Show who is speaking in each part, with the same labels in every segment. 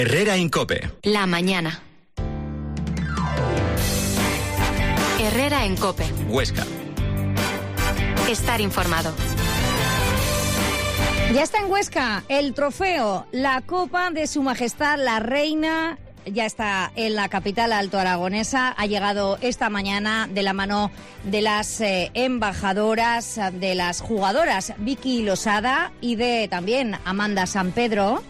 Speaker 1: Herrera en COPE.
Speaker 2: La mañana. Herrera en COPE.
Speaker 1: Huesca.
Speaker 2: Estar informado.
Speaker 3: Ya está en Huesca el trofeo, la Copa de Su Majestad la Reina. Ya está en la capital altoaragonesa. Ha llegado esta mañana de la mano de las embajadoras, de las jugadoras Vicky Losada y de también Amanda Sampedro.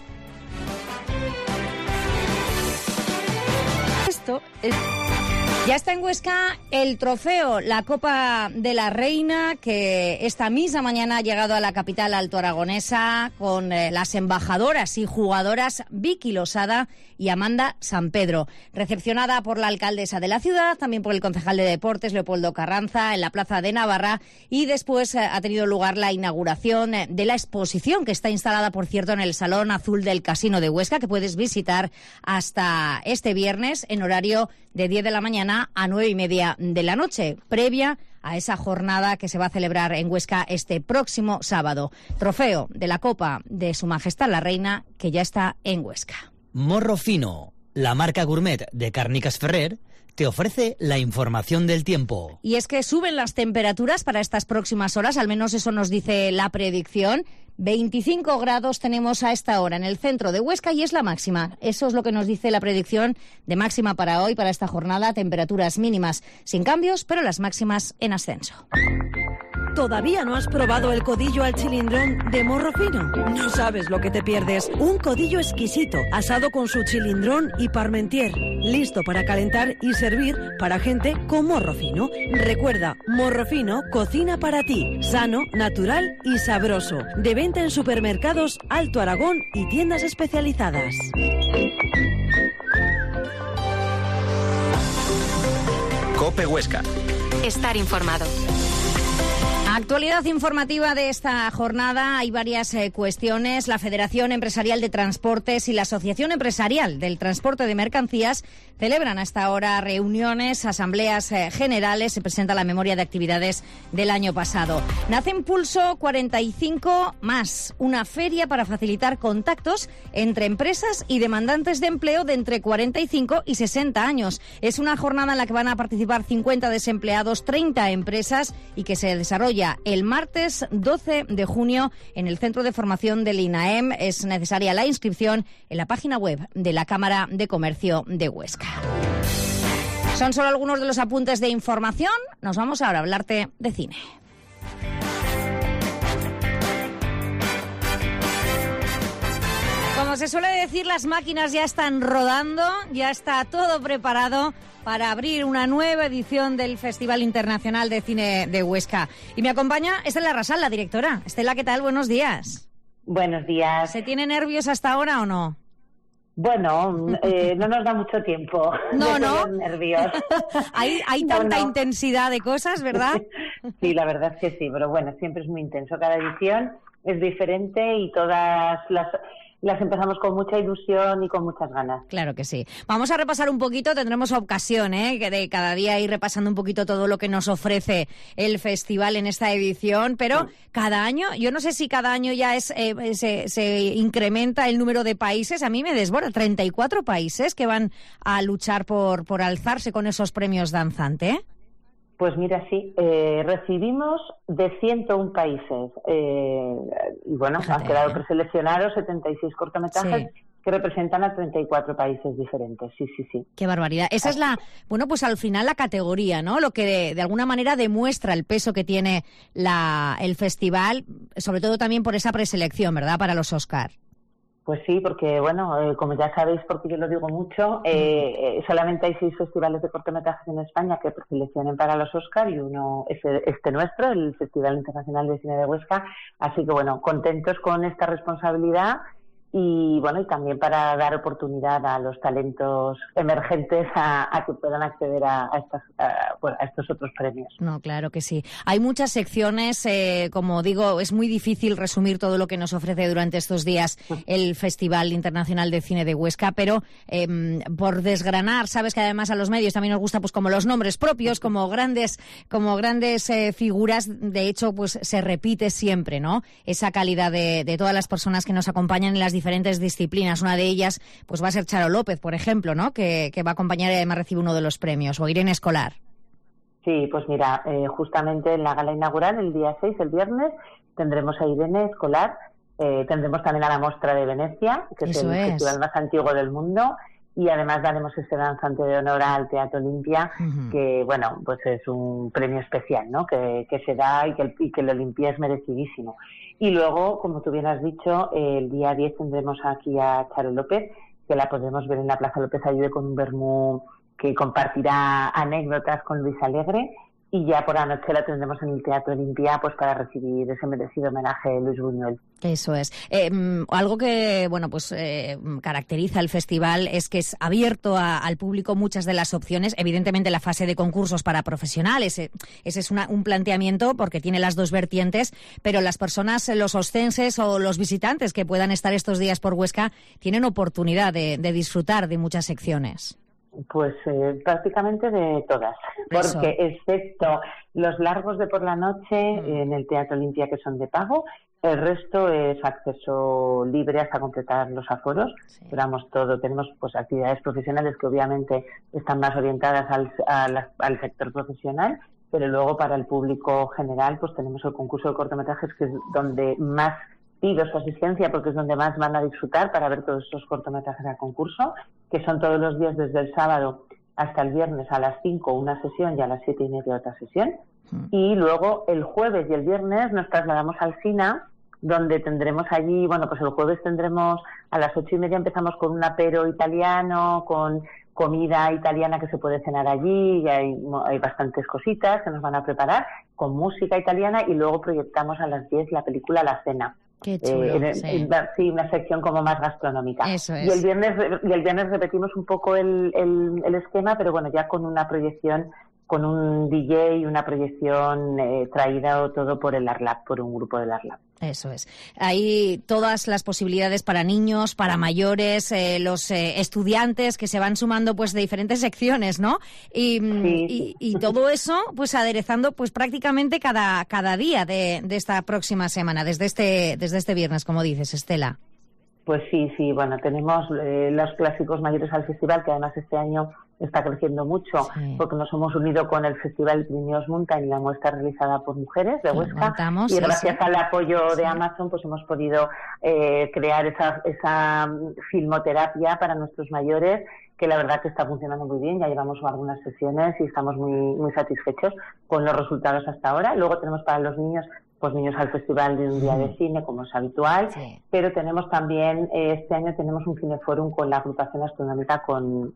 Speaker 3: Ya está en Huesca el trofeo, la Copa de la Reina, que esta misma mañana ha llegado a la capital altoaragonesa con las embajadoras y jugadoras Vicky Losada y Amanda Sampedro. Recepcionada por la alcaldesa de la ciudad, también por el concejal de Deportes, Leopoldo Carranza, en la Plaza de Navarra, y después ha tenido lugar la inauguración de la exposición, que está instalada, por cierto, en el Salón Azul del Casino de Huesca, que puedes visitar hasta este viernes en horario de 10 de la mañana a 9:30 de la noche, previa a esa jornada que se va a celebrar en Huesca este próximo sábado. Trofeo de la Copa de Su Majestad la Reina, que ya está en Huesca.
Speaker 4: Morro Fino, la marca gourmet de Càrniques Ferrer, te ofrece la información del tiempo.
Speaker 3: Y es que suben las temperaturas para estas próximas horas, al menos eso nos dice la predicción. 25 grados tenemos a esta hora en el centro de Huesca y es la máxima. Eso es lo que nos dice la predicción de máxima para hoy, para esta jornada. Temperaturas mínimas sin cambios, pero las máximas en ascenso.
Speaker 5: ¿Todavía no has probado el codillo al chilindrón de Morro Fino? No sabes lo que te pierdes. Un codillo exquisito, asado con su chilindrón y parmentier. Listo para calentar y servir para gente con morro fino. Recuerda, Morro Fino cocina para ti. Sano, natural y sabroso. De venta en supermercados Alto Aragón y tiendas especializadas.
Speaker 1: COPE Huesca.
Speaker 2: Estar informado.
Speaker 3: Actualidad informativa de esta jornada. Hay varias cuestiones. La Federación Empresarial de Transportes y la Asociación Empresarial del Transporte de Mercancías celebran hasta ahora reuniones, asambleas generales. Se presenta la memoria de actividades del año pasado. Nace Impulso 45 más, una feria para facilitar contactos entre empresas y demandantes de empleo de entre 45 y 60 años. Es una jornada en la que van a participar 50 desempleados, 30 empresas y que se desarrolla el martes 12 de junio en el Centro de Formación del INAEM. Es necesaria la inscripción en la página web de la Cámara de Comercio de Huesca. Son solo algunos de los apuntes de información. Nos vamos ahora a hablarte de cine. Como se suele decir, las máquinas ya están rodando, ya está todo preparado para abrir una nueva edición del Festival Internacional de Cine de Huesca. Y me acompaña Estela Rasal, la directora. Estela, ¿qué tal? Buenos días.
Speaker 6: Buenos días.
Speaker 3: ¿Se tiene nervios hasta ahora o no?
Speaker 6: Bueno, no nos da mucho tiempo.
Speaker 3: No, ¿no?
Speaker 6: Nervios.
Speaker 3: Hay tanta intensidad de cosas, ¿verdad?
Speaker 6: Sí, la verdad es que sí, pero bueno, siempre es muy intenso. Cada edición es diferente y todas las empezamos con mucha ilusión y con muchas ganas.
Speaker 3: Claro que sí. Vamos a repasar un poquito, tendremos ocasión de cada día ir repasando un poquito todo lo que nos ofrece el festival en esta edición, pero cada año, yo no sé si cada año ya se incrementa el número de países. A mí me desborda 34 países que van a luchar por alzarse con esos premios danzante.
Speaker 6: Pues mira, sí, recibimos de 101 países y bueno, han quedado preseleccionados 76 cortometrajes que representan a 34 países diferentes. Sí.
Speaker 3: Qué barbaridad. Esa es pues al final la categoría, ¿no? Lo que de alguna manera demuestra el peso que tiene el festival, sobre todo también por esa preselección, ¿verdad?, para los Oscar.
Speaker 6: Pues sí, porque bueno, como ya sabéis, porque yo lo digo mucho, solamente hay 6 festivales de cortometrajes en España que preseleccionen para los Oscar y uno es este nuestro, el Festival Internacional de Cine de Huesca. Así que bueno, contentos con esta responsabilidad y bueno, y también para dar oportunidad a los talentos emergentes a que puedan acceder a estos otros premios.
Speaker 3: No, claro que sí. Hay muchas secciones, como digo, es muy difícil resumir todo lo que nos ofrece durante estos días el Festival Internacional de Cine de Huesca, pero por desgranar, sabes que además a los medios también nos gusta pues como los nombres propios, como grandes figuras, de hecho pues se repite siempre, ¿no? Esa calidad de todas las personas que nos acompañan en las diferentes disciplinas. Una de ellas pues va a ser Charo López, por ejemplo, ¿no? Que va a acompañar y además recibe uno de los premios, o Irene Escolar.
Speaker 6: Sí, pues mira, justamente en la gala inaugural, el día 6, el viernes, tendremos a Irene Escolar, tendremos también a la Mostra de Venecia, que es el festival más antiguo del mundo, y además daremos ese danzante de honor al Teatro Olimpia, que, bueno, pues es un premio especial, ¿no? Que se da y que el Olimpia es merecidísimo. Y luego, como tú bien has dicho, el día 10 tendremos aquí a Charo López, que la podremos ver en la Plaza López Ayude con un vermú que compartirá anécdotas con Luis Alegre, y ya por la noche la tendremos en el Teatro Olimpia pues para recibir ese merecido homenaje de Luis Buñuel.
Speaker 3: Eso es. Algo que caracteriza el festival es que es abierto al público muchas de las opciones. Evidentemente la fase de concursos para profesionales, ese es un planteamiento porque tiene las dos vertientes, pero las personas, los oscenses o los visitantes que puedan estar estos días por Huesca tienen oportunidad de disfrutar de muchas secciones.
Speaker 6: Pues prácticamente de todas, porque excepto los largos de por la noche en el Teatro Olimpia, que son de pago, el resto es acceso libre hasta completar los aforos. Duramos todo, tenemos pues actividades profesionales que obviamente están más orientadas al sector profesional, pero luego para el público general pues tenemos el concurso de cortometrajes, que es donde más pido su asistencia, porque es donde más van a disfrutar para ver todos estos cortometrajes al concurso, que son todos los días desde el sábado hasta el viernes a las 5 una sesión y a las 7:30 otra sesión. Y luego el jueves y el viernes nos trasladamos al SINA, donde tendremos allí, bueno, pues el jueves tendremos a las 8:30 empezamos con un apero italiano, con comida italiana que se puede cenar allí, y hay bastantes cositas que nos van a preparar, con música italiana, y luego proyectamos a las 10 la película La Cena.
Speaker 3: Qué chulo,
Speaker 6: sí, una sección como más gastronómica.
Speaker 3: Eso es.
Speaker 6: Y el viernes repetimos un poco el esquema, pero bueno, ya con una proyección, con un DJ y una proyección traída todo por el ARLAB, por un grupo del ARLAB.
Speaker 3: Eso es. Hay todas las posibilidades para niños, para mayores, los estudiantes que se van sumando pues de diferentes secciones, ¿no? Y todo eso pues aderezando pues prácticamente cada día de esta próxima semana, desde este viernes, como dices, Estela.
Speaker 6: Pues sí, bueno, tenemos los clásicos mayores al festival, que además este año está creciendo mucho, porque nos hemos unido con el Festival Pirineos Mountain y la muestra realizada por mujeres de Huesca, y gracias al apoyo de Amazon pues hemos podido crear esa filmoterapia para nuestros mayores, que la verdad que está funcionando muy bien. Ya llevamos algunas sesiones y estamos muy, muy satisfechos con los resultados hasta ahora. Luego tenemos para los niños, pues niños al festival de un día de cine, como es habitual, pero tenemos también, este año tenemos un cineforum con la agrupación astronómica con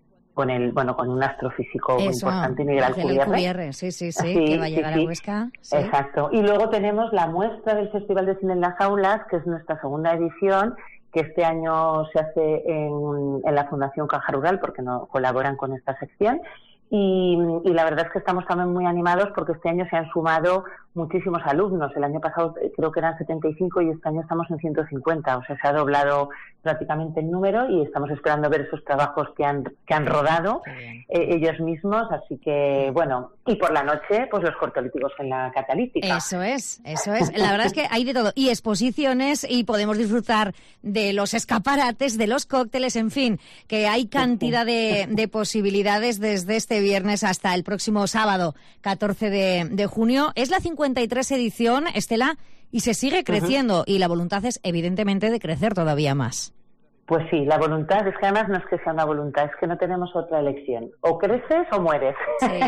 Speaker 6: un astrofísico muy importante, Miguel Alcubierre.
Speaker 3: Sí, que va a llegar a Huesca. Sí.
Speaker 6: Exacto. Y luego tenemos la muestra del Festival de Cine en las Aulas, que es nuestra segunda edición, que este año se hace en la Fundación Caja Rural, porque no colaboran con esta sección. Y la verdad es que estamos también muy animados porque este año se han sumado muchísimos alumnos. El año pasado creo que eran 75 y este año estamos en 150. O sea, se ha doblado prácticamente el número y estamos esperando ver esos trabajos que han rodado ellos mismos. Así que, bueno, y por la noche, pues los cortolíticos en la Catalítica.
Speaker 3: Eso es. La verdad es que hay de todo. Y exposiciones, y podemos disfrutar de los escaparates, de los cócteles, en fin, que hay cantidad de posibilidades desde este viernes hasta el próximo sábado, 14 de junio. Es la 53 edición, Estela, y se sigue creciendo, y la voluntad es evidentemente de crecer todavía más.
Speaker 6: Pues sí, la voluntad, es que además no es que sea una voluntad, es que no tenemos otra elección. O creces o mueres.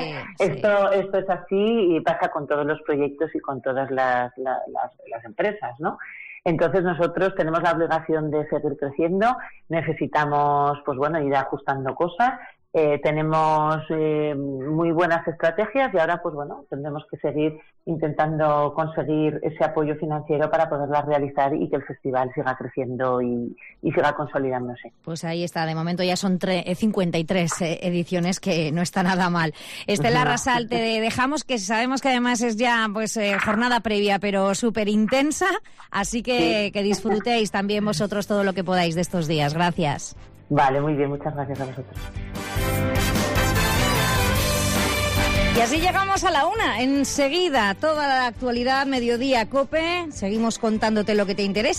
Speaker 6: Esto es así y pasa con todos los proyectos y con todas las empresas, ¿no? Entonces nosotros tenemos la obligación de seguir creciendo, necesitamos, pues bueno, ir ajustando cosas. Tenemos muy buenas estrategias y ahora, pues bueno, tendremos que seguir intentando conseguir ese apoyo financiero para poderlas realizar y que el festival siga creciendo y siga consolidándose.
Speaker 3: Pues ahí está, de momento ya son 53 ediciones, que no está nada mal. Estela Rasal, te dejamos, que sabemos que además es ya pues jornada previa, pero súper intensa, así que disfrutéis también vosotros todo lo que podáis de estos días. Gracias.
Speaker 6: Vale, muy bien, muchas gracias a vosotros.
Speaker 3: Y así llegamos a la 1. Enseguida, toda la actualidad, Mediodía COPE. Seguimos contándote lo que te interesa.